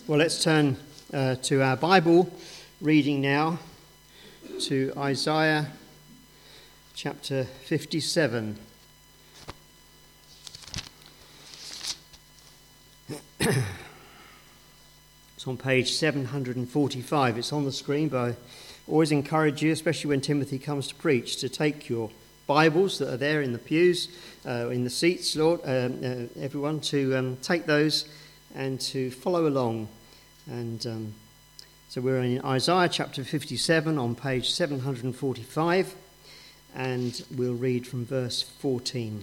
Well, let's turn to our Bible reading now to Isaiah chapter 57. It's on page 745. It's on the screen, but I always encourage you, especially when Timothy comes to preach, to take your Bibles that are there in the pews, in the seats, Lord, everyone, to take those and to follow along. And so we're in Isaiah chapter 57 on page 745, and we'll read from verse 14.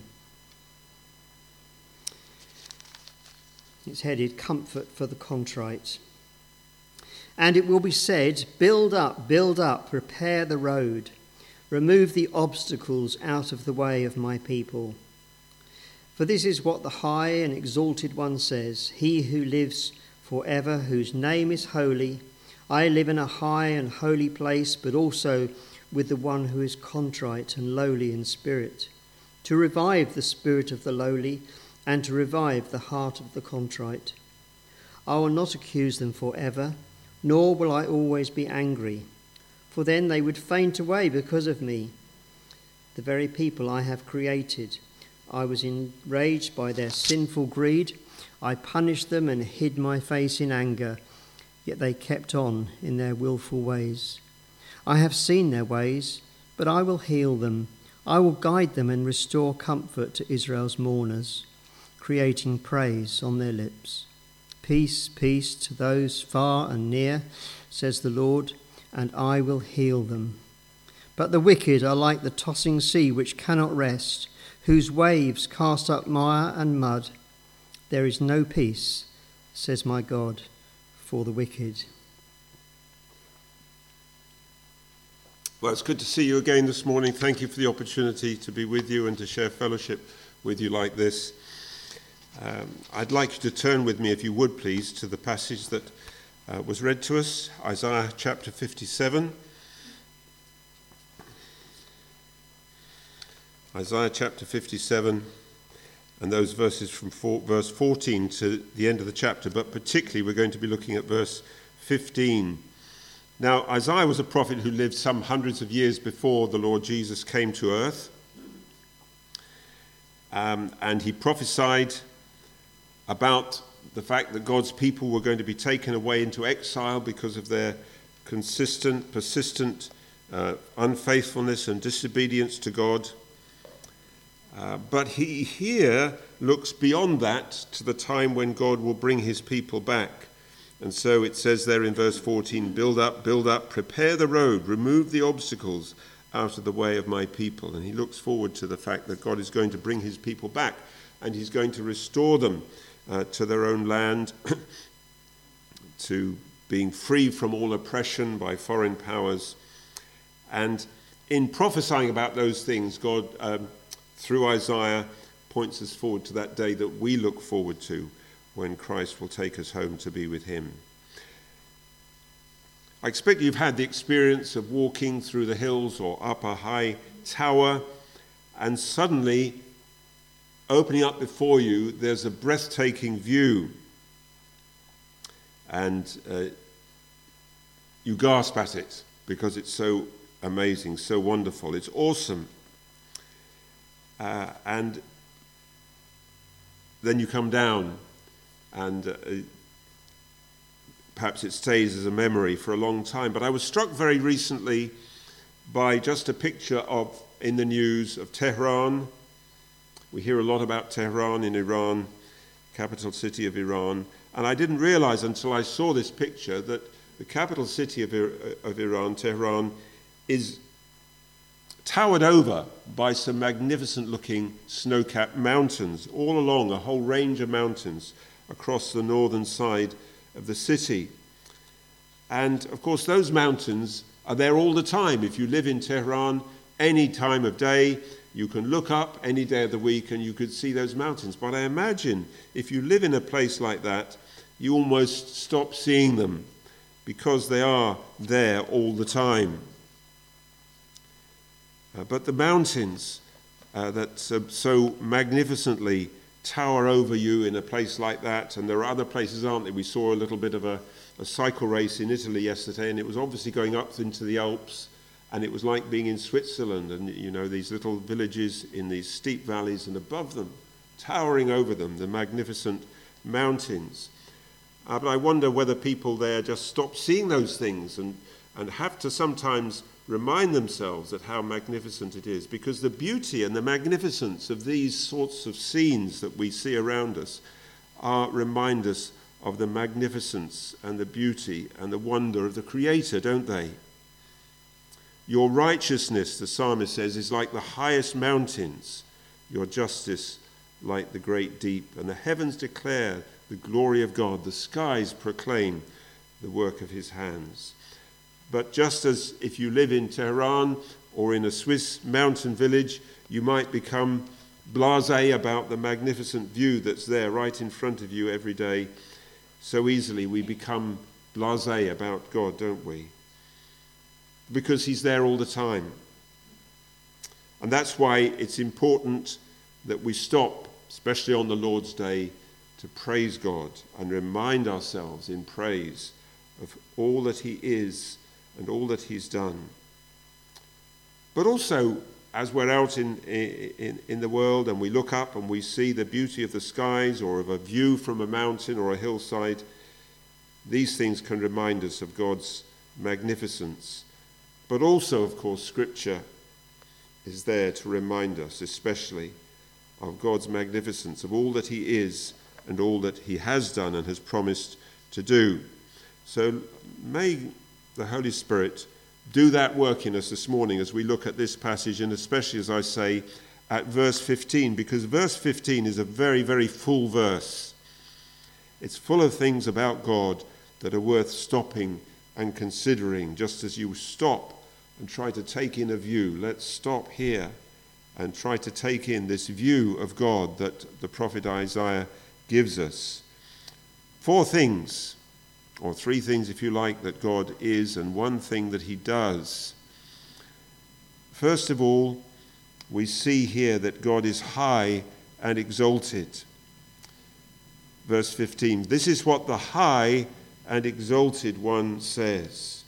It's headed, Comfort for the Contrite. And it will be said, build up, prepare the road. Remove the obstacles out of the way of my people. For this is what the high and exalted one says, he who lives forever, whose name is holy. I live in a high and holy place, but also with the one who is contrite and lowly in spirit, to revive the spirit of the lowly and to revive the heart of the contrite. I will not accuse them forever, nor will I always be angry, for then they would faint away because of me, the very people I have created. I was enraged by their sinful greed. I punished them and hid my face in anger, yet they kept on in their willful ways. I have seen their ways, but I will heal them. I will guide them and restore comfort to Israel's mourners, creating praise on their lips. Peace, peace to those far and near, says the Lord, and I will heal them. But the wicked are like the tossing sea which cannot rest, whose waves cast up mire and mud. There is no peace, says my God, for the wicked. Well, it's good to see you again this morning. Thank you for the opportunity to be with you and to share fellowship with you like this. I'd like you to turn with me, if you would please, to the passage that was read to us, Isaiah chapter 57. Isaiah chapter 57, and those verses from verse 14 to the end of the chapter, but particularly we're going to be looking at verse 15. Now, Isaiah was a prophet who lived some hundreds of years before the Lord Jesus came to earth, and he prophesied about the fact that God's people were going to be taken away into exile because of their persistent unfaithfulness and disobedience to God. But he here looks beyond that to the time when God will bring his people back. And so it says there in verse 14, build up, prepare the road, remove the obstacles out of the way of my people. And he looks forward to the fact that God is going to bring his people back and he's going to restore them to their own land, to being free from all oppression by foreign powers. And in prophesying about those things, God, through Isaiah, points us forward to that day that we look forward to when Christ will take us home to be with him. I expect you've had the experience of walking through the hills or up a high tower, and suddenly, opening up before you, there's a breathtaking view. And you gasp at it because it's so amazing, so wonderful. It's awesome. And then you come down, and perhaps it stays as a memory for a long time. But I was struck very recently by just a picture in the news of Tehran. We hear a lot about Tehran in Iran, capital city of Iran. And I didn't realize until I saw this picture that the capital city of Iran, Tehran, is towered over by some magnificent-looking snow-capped mountains, all along a whole range of mountains across the northern side of the city. And, of course, those mountains are there all the time. If you live in Tehran, any time of day, you can look up any day of the week and you could see those mountains. But I imagine if you live in a place like that, you almost stop seeing them because they are there all the time. But the mountains that so magnificently tower over you in a place like that. And there are other places, aren't there? We saw a little bit of a cycle race in Italy yesterday, and it was obviously going up into the Alps, and it was like being in Switzerland, and these little villages in these steep valleys, and above them, towering over them, the magnificent mountains. But I wonder whether people there just stop seeing those things and have to sometimes remind themselves of how magnificent it is, because the beauty and the magnificence of these sorts of scenes that we see around us remind us of the magnificence and the beauty and the wonder of the Creator, don't they? Your righteousness, the psalmist says, is like the highest mountains, your justice like the great deep. And the heavens declare the glory of God, the skies proclaim the work of his hands. But just as if you live in Tehran or in a Swiss mountain village, you might become blasé about the magnificent view that's there right in front of you every day, so easily we become blasé about God, don't we? Because he's there all the time. And that's why it's important that we stop, especially on the Lord's Day, to praise God and remind ourselves in praise of all that he is and all that he's done. But also, as we're out in the world and we look up and we see the beauty of the skies or of a view from a mountain or a hillside, these things can remind us of God's magnificence. But also, of course, Scripture is there to remind us, especially, of God's magnificence, of all that he is and all that he has done and has promised to do. So may the Holy Spirit do that work in us this morning as we look at this passage, and especially, as I say, at verse 15, because verse 15 is a very, very full verse. It's full of things about God that are worth stopping and considering. Just as you stop and try to take in a view, let's stop here and try to take in this view of God that the prophet Isaiah gives us. 4 things, or 3 things if you like, that God is, and 1 thing that he does. First of all, we see here that God is high and exalted. Verse 15, this is what the high and exalted one says.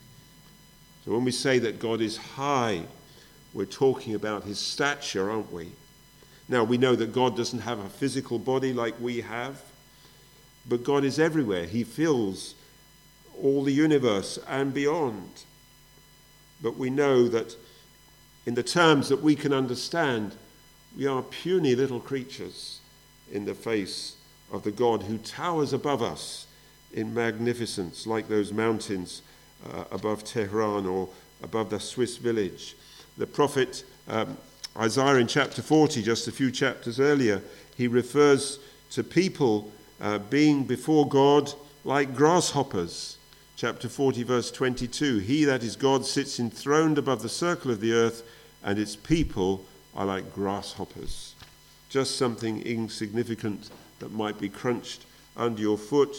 So when we say that God is high, we're talking about his stature, aren't we? Now, we know that God doesn't have a physical body like we have, but God is everywhere. He fills all the universe and beyond. But we know that in the terms that we can understand, we are puny little creatures in the face of the God who towers above us in magnificence, like those mountains above Tehran or above the Swiss village. The prophet Isaiah in chapter 40, just a few chapters earlier, he refers to people being before God like grasshoppers. Chapter 40, verse 22, he, that is God, sits enthroned above the circle of the earth, and its people are like grasshoppers. Just something insignificant that might be crunched under your foot.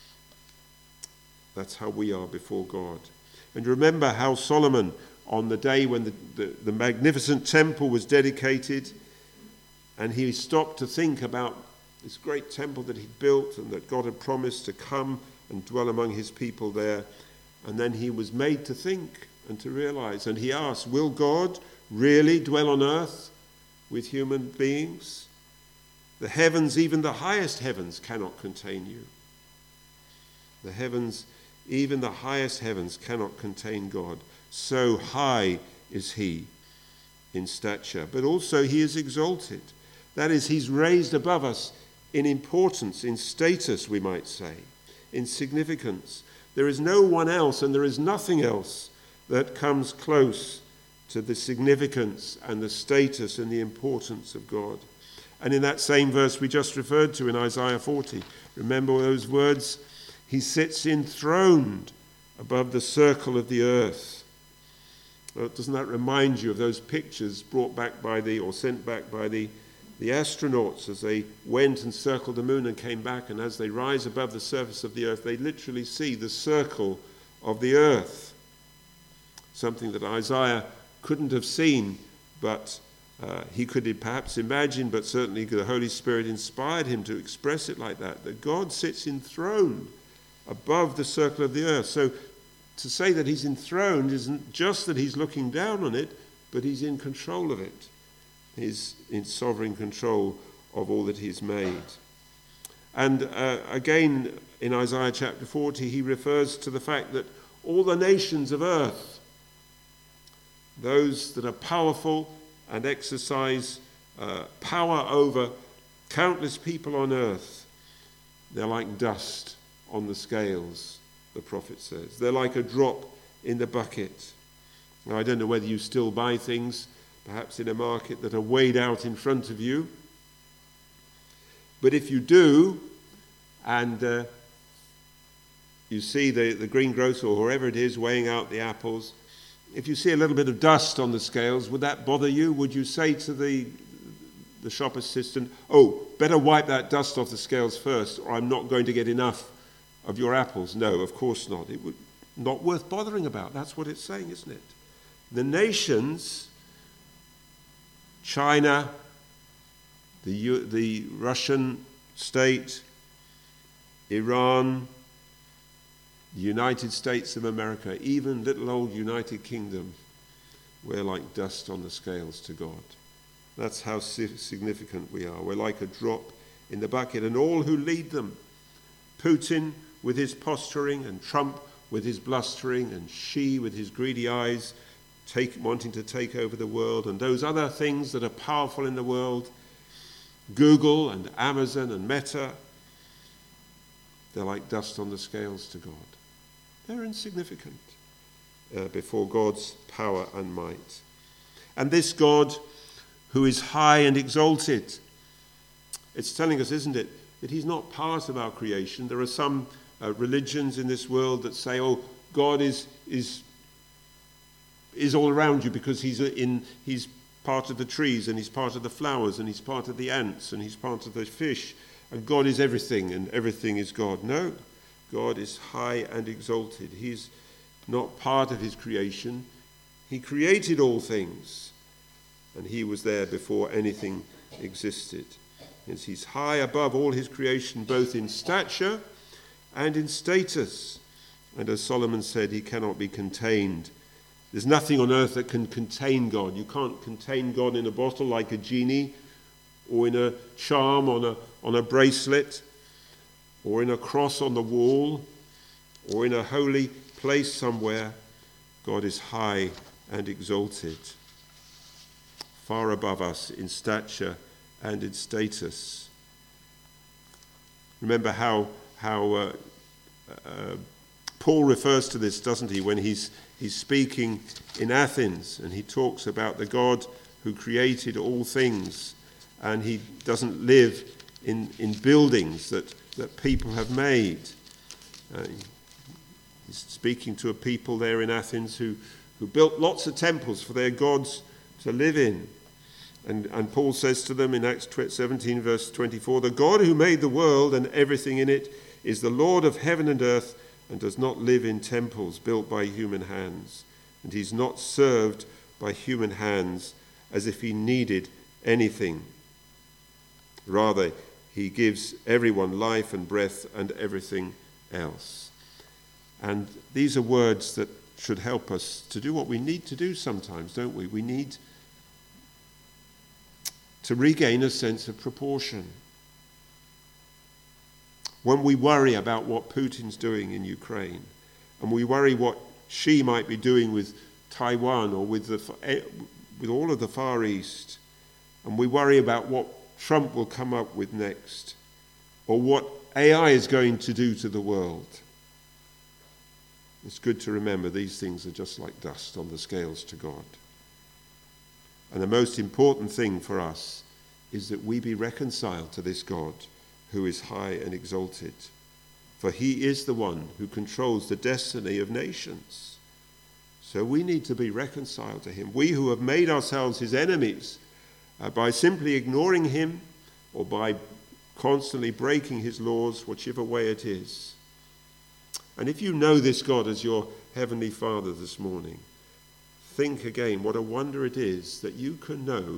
That's how we are before God. And remember how Solomon, on the day when the magnificent temple was dedicated, and he stopped to think about this great temple that he'd built and that God had promised to come and dwell among his people there. And then he was made to think and to realize, and he asked, will God really dwell on earth with human beings? The heavens, even the highest heavens, cannot contain you. The heavens, even the highest heavens, cannot contain God. So high is he in stature, but also he is exalted. That is, he's raised above us in importance, in status, we might say, in significance. There is no one else and there is nothing else that comes close to the significance and the status and the importance of God. And in that same verse we just referred to in Isaiah 40, remember those words? He sits enthroned above the circle of the earth. Well, doesn't that remind you of those pictures brought back by sent back by the astronauts as they went and circled the moon and came back, and as they rise above the surface of the earth, they literally see the circle of the earth. Something that Isaiah couldn't have seen, but He could perhaps imagine, but certainly the Holy Spirit inspired him to express it like that God sits enthroned above the circle of the earth. So to say that he's enthroned isn't just that he's looking down on it, but he's in control of it. He's in sovereign control of all that he's made. And again, in Isaiah chapter 40, he refers to the fact that all the nations of earth, those that are powerful and exercise power over countless people on earth, they're like dust on the scales, the prophet says. They're like a drop in the bucket. Now, I don't know whether you still buy things, perhaps in a market, that are weighed out in front of you. But if you do, and you see the greengrocer or whoever it is weighing out the apples, if you see a little bit of dust on the scales, would that bother you? Would you say to the shop assistant, "Oh, better wipe that dust off the scales first, or I'm not going to get enough of your apples"? No, of course not. It would not worth bothering about. That's what it's saying, isn't it? The nations, China, the Russian state, Iran, the United States of America, even little old United Kingdom, we're like dust on the scales to God. That's how significant we are. We're like a drop in the bucket. And all who lead them, Putin with his posturing, and Trump with his blustering, and Xi with his greedy eyes, wanting to take over the world, and those other things that are powerful in the world, Google and Amazon and Meta, they're like dust on the scales to God. They're insignificant before God's power and might. And this God who is high and exalted, it's telling us, isn't it, that he's not part of our creation. There are some religions in this world that say, oh, God is all around you because he's part of the trees, and he's part of the flowers, and he's part of the ants, and he's part of the fish, and God is everything, and everything is God. No, God is high and exalted. He's not part of his creation. He created all things, and he was there before anything existed. Yes, he's high above all his creation, both in stature and in status. And as Solomon said, he cannot be contained. There's nothing on earth that can contain God. You can't contain God in a bottle like a genie, or in a charm on a bracelet, or in a cross on the wall, or in a holy place somewhere. God is high and exalted, far above us in stature and in status. Remember how Paul refers to this, doesn't he, when he's speaking in Athens, and he talks about the God who created all things, and he doesn't live in buildings that people have made. He's speaking to a people there in Athens who built lots of temples for their gods to live in. And Paul says to them in Acts 17 verse 24, the God who made the world and everything in it is the Lord of heaven and earth, and does not live in temples built by human hands. And he's not served by human hands as if he needed anything. Rather, he gives everyone life and breath and everything else. And these are words that should help us to do what we need to do sometimes, don't we? We need to regain a sense of proportion. When we worry about what Putin's doing in Ukraine, and we worry what Xi might be doing with Taiwan or with all of the Far East, and we worry about what Trump will come up with next, or what AI is going to do to the world, it's good to remember these things are just like dust on the scales to God. And the most important thing for us is that we be reconciled to this God who is high and exalted. For he is the one who controls the destiny of nations. So we need to be reconciled to him. We who have made ourselves his enemies by simply ignoring him, or by constantly breaking his laws, whichever way it is. And if you know this God as your heavenly Father this morning, think again what a wonder it is that you can know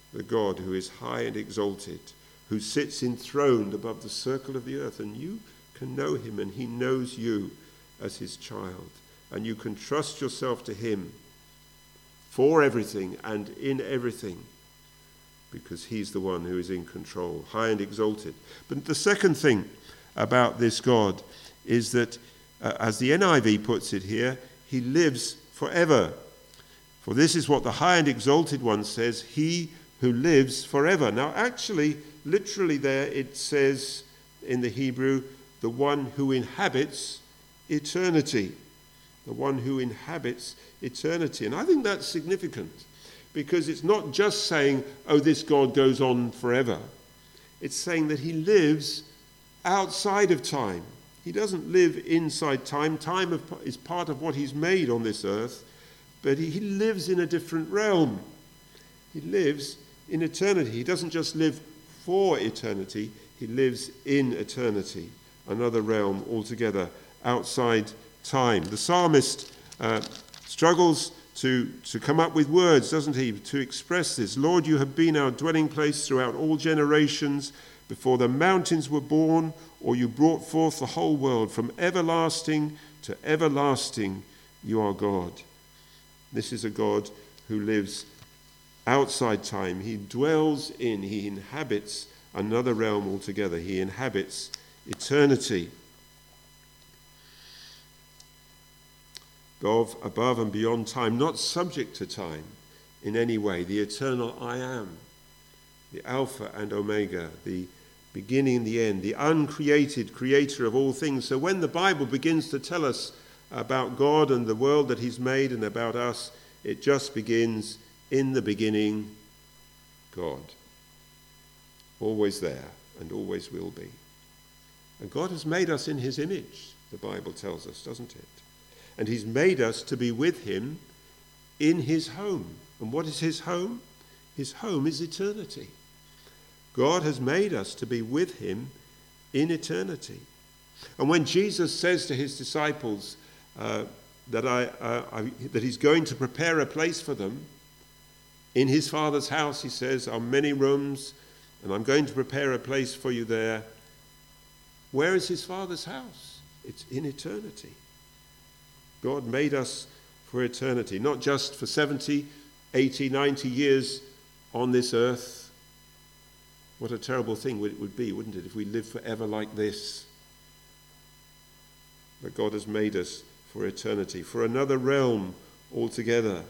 the God who is high and exalted, who sits enthroned above the circle of the earth, and you can know him, and he knows you as his child, and you can trust yourself to him for everything and in everything, because he's the one who is in control, high and exalted. But the second thing about this God is that, as the NIV puts it here, he lives forever. For this is what the high and exalted one says, he who lives forever. Now actually, literally there it says in the Hebrew, the one who inhabits eternity. The one who inhabits eternity. And I think that's significant, because it's not just saying, oh, this God goes on forever. It's saying that he lives outside of time. He doesn't live inside time. Time is part of what he's made on this earth, but he lives in a different realm. He lives in eternity. He doesn't just live for eternity, he lives in eternity, another realm altogether outside time. The psalmist struggles to come up with words, doesn't he, to express this. Lord, you have been our dwelling place throughout all generations, before the mountains were born, or you brought forth the whole world. From everlasting to everlasting, you are God. This is a God who lives outside time. He dwells in, he inhabits another realm altogether. He inhabits eternity. God above and beyond time, not subject to time in any way. The eternal I am, the Alpha and Omega, the beginning and the end, the uncreated creator of all things. So when the Bible begins to tell us about God and the world that he's made and about us, it just begins, in the beginning, God. Always there and always will be. And God has made us in his image, the Bible tells us, doesn't it? And he's made us to be with him in his home. And what is his home? His home is eternity. God has made us to be with him in eternity. And when Jesus says to his disciples that he's going to prepare a place for them, in his Father's house, he says, are many rooms, and I'm going to prepare a place for you there. Where is his Father's house? It's in eternity. God made us for eternity, not just for 70, 80, 90 years on this earth. What a terrible thing it would be, wouldn't it, if we lived forever like this? But God has made us for eternity, for another realm altogether.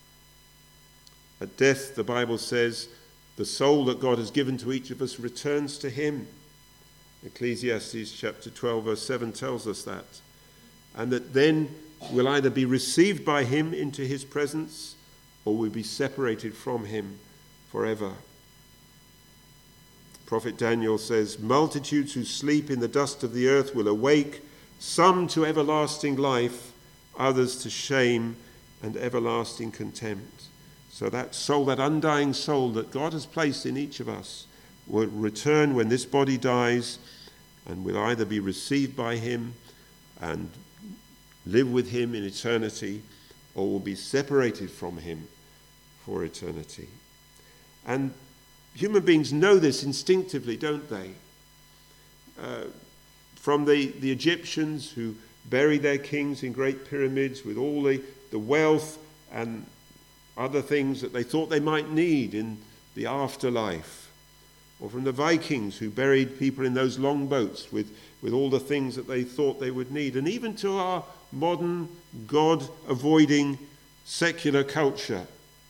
At death, the Bible says, the soul that God has given to each of us returns to him. Ecclesiastes chapter 12, verse 7 tells us that. And that then we'll either be received by him into his presence, or we'll be separated from him forever. Prophet Daniel says, multitudes who sleep in the dust of the earth will awake, some to everlasting life, others to shame and everlasting contempt. So that soul, that undying soul that God has placed in each of us, will return when this body dies, and will either be received by him and live with him in eternity, or will be separated from him for eternity. And human beings know this instinctively, don't they? From the Egyptians who bury their kings in great pyramids with all the wealth and other things that they thought they might need in the afterlife. Or from the Vikings who buried people in those long boats with all the things that they thought they would need. And even to our modern, God-avoiding, secular culture.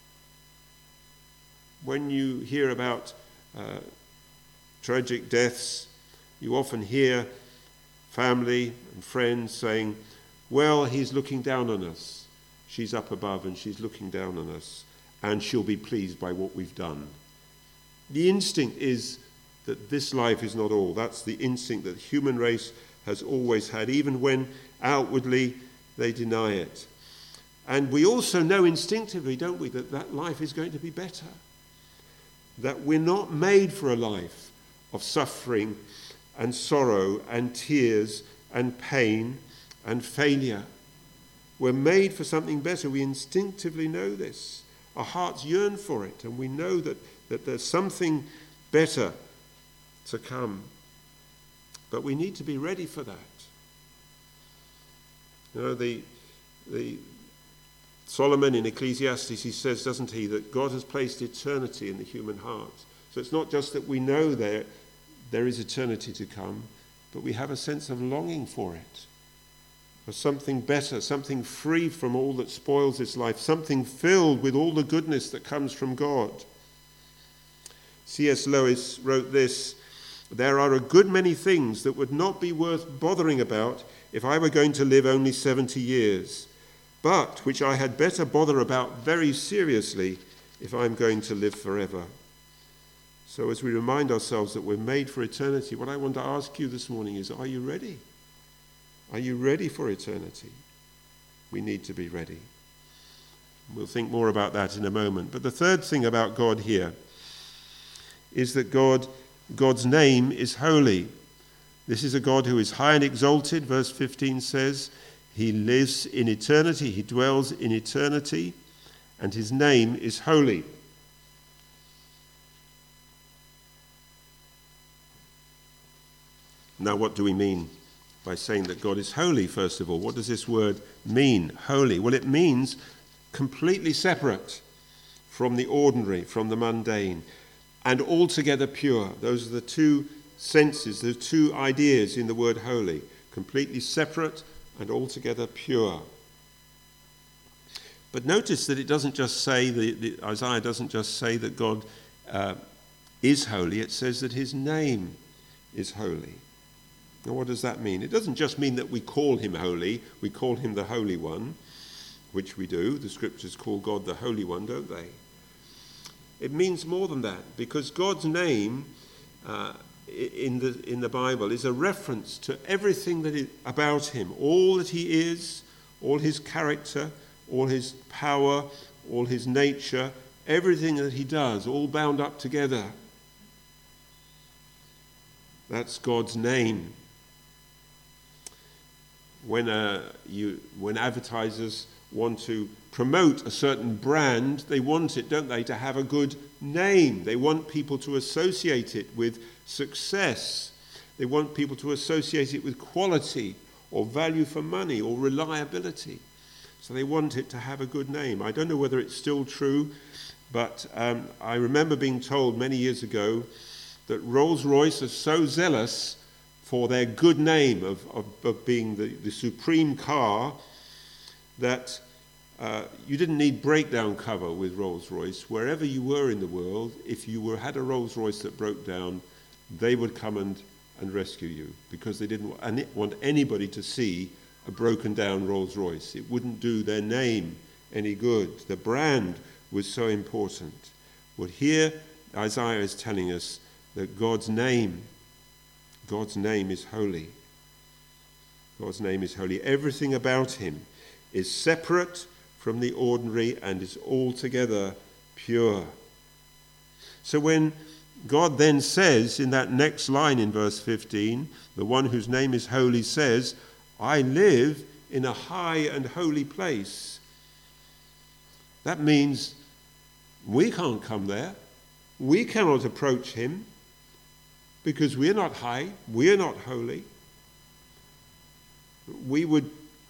When you hear about tragic deaths, you often hear family and friends saying, well, he's looking down on us. She's up above and she's looking down on us, and she'll be pleased by what we've done. The instinct is that this life is not all. That's the instinct that the human race has always had, even when outwardly they deny it. And we also know instinctively, don't we, that life is going to be better. That we're not made for a life of suffering and sorrow and tears and pain and failure. We're made for something better. We instinctively know this. Our hearts yearn for it, and we know that that there's something better to come. But we need to be ready for that. You know, the Solomon in Ecclesiastes, he says, doesn't he, that God has placed eternity in the human heart. So it's not just that we know there is eternity to come, but we have a sense of longing for it, for something better, something free from all that spoils this life, something filled with all the goodness that comes from God. C.S. Lewis wrote this: "There are a good many things that would not be worth bothering about if I were going to live only 70 years, but which I had better bother about very seriously if I'm going to live forever." So as we remind ourselves that we're made for eternity, what I want to ask you this morning is, are you ready? Are you ready for eternity? We need to be ready. We'll think more about that in a moment. But the third thing about God here is that God's name is holy. This is a God who is high and exalted, verse 15 says. He lives in eternity, he dwells in eternity, and his name is holy. Now, what do we mean by saying that God is holy, first of all? What does this word mean, holy? Well, it means completely separate from the ordinary, from the mundane, and altogether pure. Those are the two senses, the two ideas in the word holy: completely separate and altogether pure. But notice that it doesn't just say, Isaiah doesn't just say that God is holy, it says that his name is holy. Now, what does that mean? It doesn't just mean that we call him holy, we call him the Holy One, which we do. The scriptures call God the Holy One, don't they? It means more than that, because God's name in the Bible is a reference to everything about him, all that he is, all his character, all his power, all his nature, everything that he does, all bound up together. That's God's name. When advertisers want to promote a certain brand, they want it, don't they, to have a good name. They want people to associate it with success. They want people to associate it with quality or value for money or reliability. So they want it to have a good name. I don't know whether it's still true, but I remember being told many years ago that Rolls-Royce are so zealous for their good name of being the supreme car that you didn't need breakdown cover with Rolls-Royce. Wherever you were in the world, if you had a Rolls-Royce that broke down, they would come and rescue you, because they didn't want anybody to see a broken down Rolls-Royce. It wouldn't do their name any good. The brand was so important. Well, here Isaiah is telling us that God's name is holy. God's name is holy. Everything about him is separate from the ordinary and is altogether pure. So when God then says in that next line in verse 15, the one whose name is holy says, "I live in a high and holy place," that means we can't come there. We cannot approach him, because we're not high, we're not holy. We would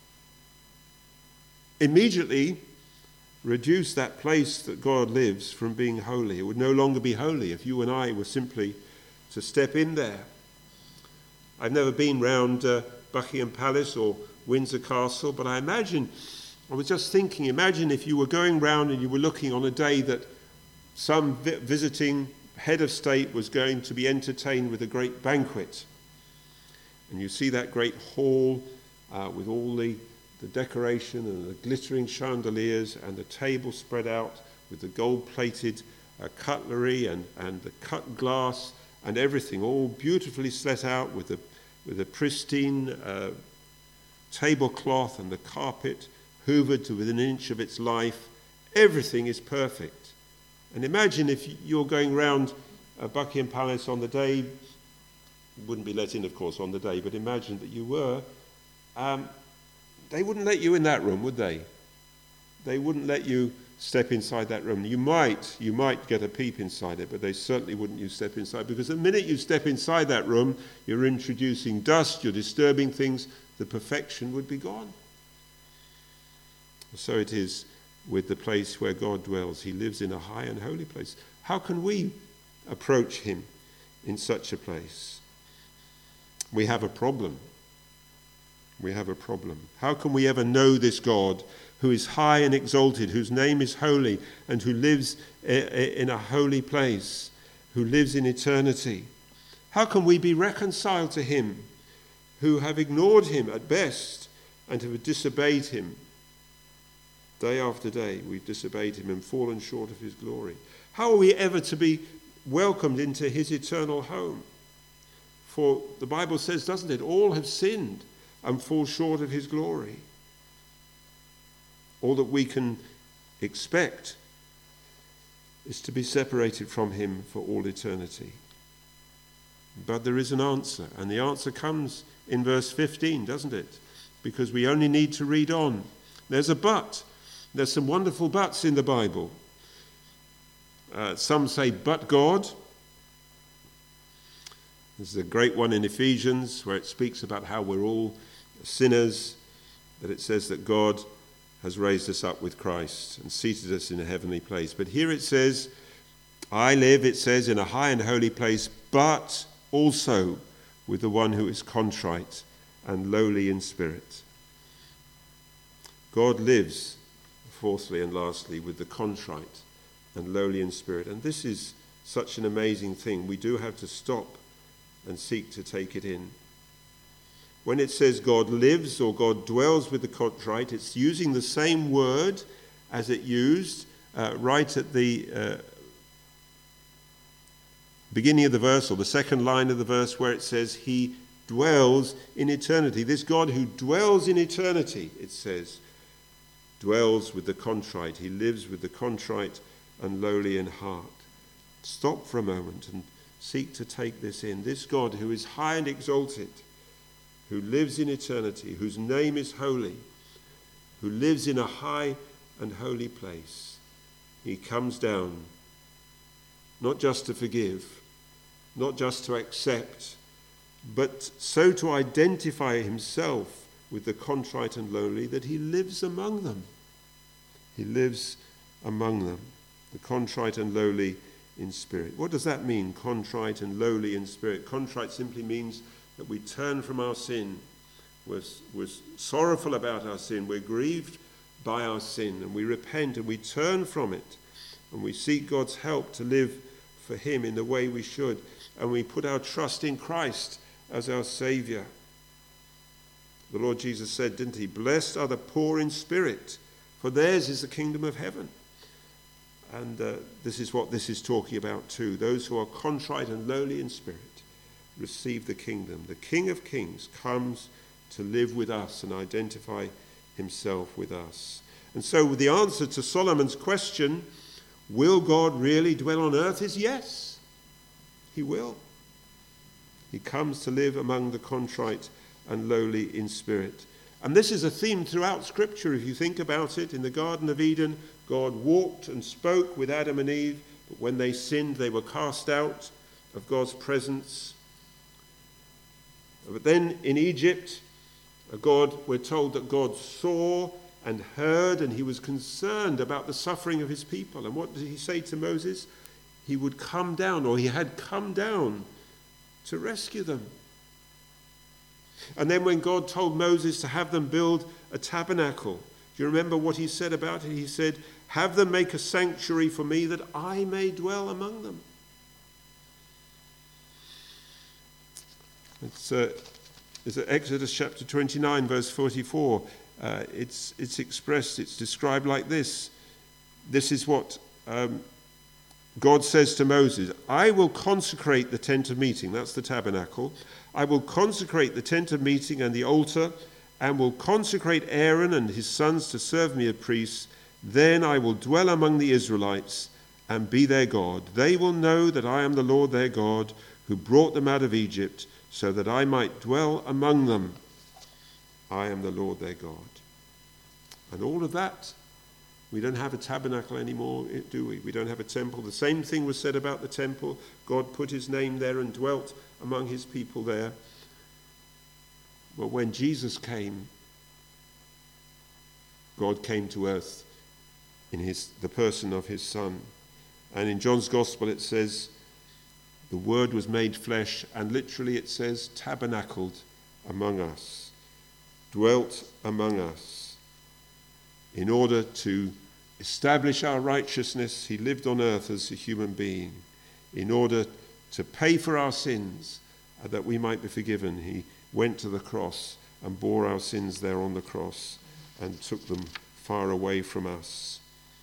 immediately reduce that place that God lives from being holy. It would no longer be holy if you and I were simply to step in there. I've never been round Buckingham Palace or Windsor Castle, but I was just thinking, imagine if you were going round and you were looking on a day that some visiting head of state was going to be entertained with a great banquet. And you see that great hall with all the decoration and the glittering chandeliers and the table spread out with the gold-plated cutlery and the cut glass and everything, all beautifully set out with the pristine tablecloth and the carpet hoovered to within an inch of its life. Everything is perfect. And imagine if you're going round Buckingham Palace on the day, wouldn't be let in, of course, on the day, but imagine that you were. They wouldn't let you in that room, would they? They wouldn't let you step inside that room. You might get a peep inside it, but they certainly wouldn't you step inside, because the minute you step inside that room, you're introducing dust, you're disturbing things, the perfection would be gone. So it is with the place where God dwells. He lives in a high and holy place. How can we approach him in such a place? We have a problem. We have a problem. How can we ever know this God who is high and exalted, whose name is holy, and who lives in a holy place, who lives in eternity? How can we be reconciled to him who have ignored him at best and have disobeyed him? Day after day, we've disobeyed him and fallen short of his glory. How are we ever to be welcomed into his eternal home? For the Bible says, doesn't it, all have sinned and fall short of his glory. All that we can expect is to be separated from him for all eternity. But there is an answer, and the answer comes in verse 15, doesn't it? Because we only need to read on. There's a but. There's some wonderful buts in the Bible. Some say, but God. There's a great one in Ephesians where it speaks about how we're all sinners, that it says that God has raised us up with Christ and seated us in a heavenly place. But here it says, I live, it says, in a high and holy place, but also with the one who is contrite and lowly in spirit. God lives, fourthly and lastly, with the contrite and lowly in spirit. And this is such an amazing thing. We do have to stop and seek to take it in. When it says God lives or God dwells with the contrite, it's using the same word as it used right at the beginning of the verse, or the second line of the verse, where it says he dwells in eternity. This God who dwells in eternity, it says, dwells with the contrite. He lives with the contrite and lowly in heart. Stop for a moment and seek to take this in. This God who is high and exalted, who lives in eternity, whose name is holy, who lives in a high and holy place. He comes down not just to forgive, not just to accept, but so to identify himself with the contrite and lowly that he lives among them. He lives among them, the contrite and lowly in spirit. What does that mean, contrite and lowly in spirit? Contrite simply means that we turn from our sin. We're sorrowful about our sin. We're grieved by our sin, and we repent and we turn from it, and we seek God's help to live for him in the way we should, and we put our trust in Christ as our Saviour. The Lord Jesus said, didn't he? Blessed are the poor in spirit, for theirs is the kingdom of heaven. And this is what this is talking about too. Those who are contrite and lowly in spirit receive the kingdom. The King of Kings comes to live with us and identify himself with us. And so the answer to Solomon's question, will God really dwell on earth, is yes. He will. He comes to live among the contrite and lowly in spirit. And this is a theme throughout Scripture, if you think about it. In the Garden of Eden, God walked and spoke with Adam and Eve, but when they sinned, they were cast out of God's presence. But then in Egypt, we're told that God saw and heard, and he was concerned about the suffering of his people. And what did he say to Moses? He would come down, or he had come down to rescue them. And then when God told Moses to have them build a tabernacle, do you remember what he said about it? He said, have them make a sanctuary for me that I may dwell among them. It's Exodus chapter 29, verse 44. It's expressed, it's described like this. This is what God says to Moses, I will consecrate the tent of meeting, that's the tabernacle. I will consecrate the tent of meeting and the altar, and will consecrate Aaron and his sons to serve me as priests. Then I will dwell among the Israelites and be their God. They will know that I am the Lord their God, who brought them out of Egypt, so that I might dwell among them. I am the Lord their God. And all of that We don't have a tabernacle anymore, do we? We don't have a temple. The same thing was said about the temple. God put his name there and dwelt among his people there. But when Jesus came, God came to earth in the person of his Son. And in John's Gospel it says, the Word was made flesh, and literally it says, tabernacled among us, dwelt among us. In order to establish our righteousness, he lived on earth as a human being. In order to pay for our sins, that we might be forgiven, he went to the cross and bore our sins there on the cross and took them far away from us.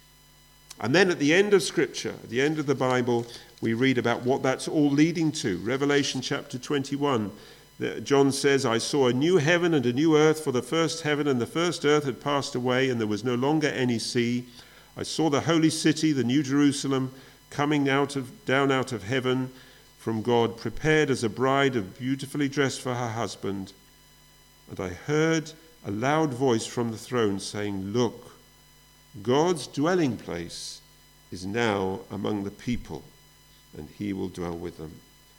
And then at the end of Scripture, at the end of the Bible, we read about what that's all leading to. Revelation chapter 21, John says, I saw a new heaven and a new earth, for the first heaven and the first earth had passed away, and there was no longer any sea. I saw the holy city, the new Jerusalem, coming down out of heaven from God, prepared as a bride beautifully dressed for her husband. And I heard a loud voice from the throne saying, Look, God's dwelling place is now among the people, and he will dwell with them.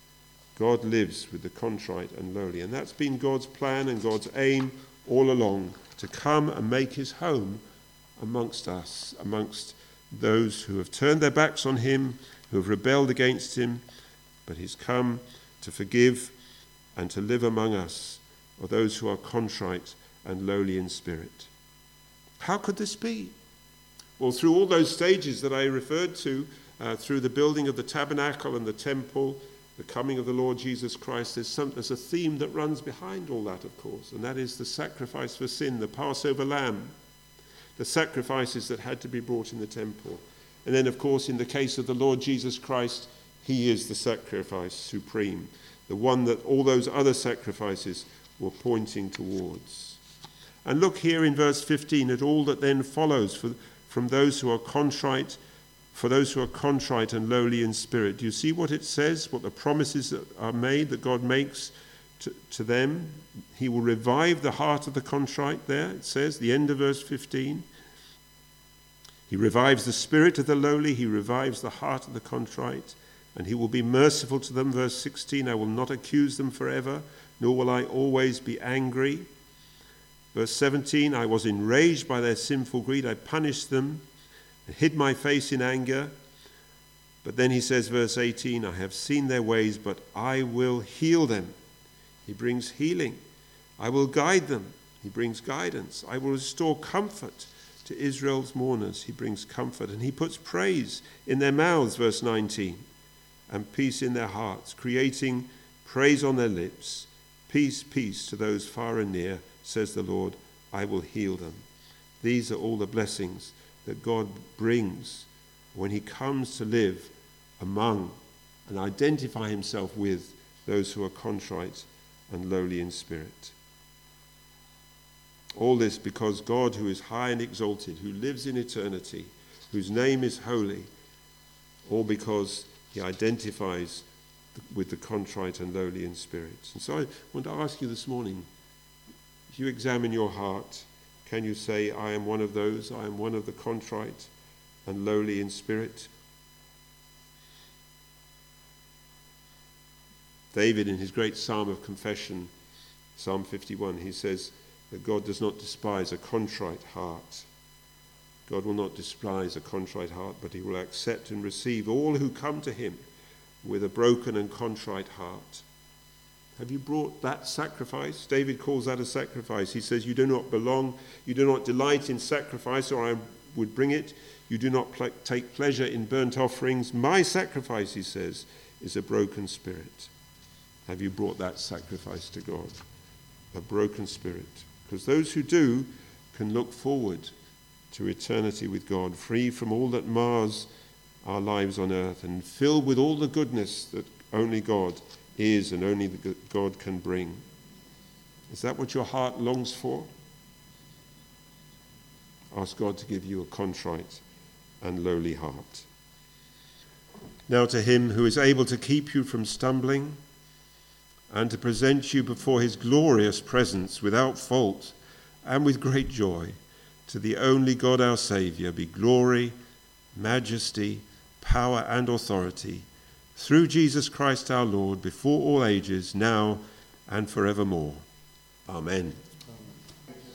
God lives with the contrite and lowly, and that's been God's plan and God's aim all along, to come and make his home amongst us, amongst those who have turned their backs on him, who have rebelled against him, but he's come to forgive and to live among us, or those who are contrite and lowly in spirit. How could this be? Well, through all those stages that I referred to, through the building of the tabernacle and the temple, the coming of the Lord Jesus Christ, there's a theme that runs behind all that, of course, and that is the sacrifice for sin, the Passover lamb, the sacrifices that had to be brought in the temple. And then, of course, in the case of the Lord Jesus Christ, he is the sacrifice supreme, the one that all those other sacrifices were pointing towards. And look here in verse 15 at all that then follows from those who are contrite, for those who are contrite and lowly in spirit. Do you see what it says, what the promises that are made, that God makes to them? He will revive the heart of the contrite there, it says, the end of verse 15. He revives the spirit of the lowly, he revives the heart of the contrite, and he will be merciful to them. Verse 16, I will not accuse them forever, nor will I always be angry. Verse 17, I was enraged by their sinful greed, I punished them, and hid my face in anger. But then he says, verse 18, I have seen their ways, but I will heal them. He brings healing. I will guide them. He brings guidance. I will restore comfort to Israel's mourners. He brings comfort. And he puts praise in their mouths, verse 19, and peace in their hearts, creating praise on their lips. Peace, peace to those far and near, says the Lord, I will heal them. These are all the blessings that God brings when he comes to live among and identify himself with those who are contrite and lowly in spirit. All this because God, who is high and exalted, who lives in eternity, whose name is holy, all because he identifies with the contrite and lowly in spirit. And so I want to ask you this morning, if you examine your heart, can you say, I am one of those, I am one of the contrite and lowly in spirit? David, in his great psalm of confession, Psalm 51, he says that God does not despise a contrite heart. God will not despise a contrite heart, but he will accept and receive all who come to him with a broken and contrite heart. Have you brought that sacrifice? David calls that a sacrifice. He says, you do not delight in sacrifice, or I would bring it. You do not take pleasure in burnt offerings. My sacrifice, he says, is a broken spirit. Have you brought that sacrifice to God? A broken spirit. Because those who do can look forward to eternity with God, free from all that mars our lives on earth, and filled with all the goodness that only God is and only God can bring. Is that what your heart longs for? Ask God to give you a contrite and lowly heart. Now to him who is able to keep you from stumbling and to present you before his glorious presence without fault and with great joy, To the only God our Saviour be glory, majesty, power and authority, through Jesus Christ our Lord, before all ages, now and forevermore. Amen.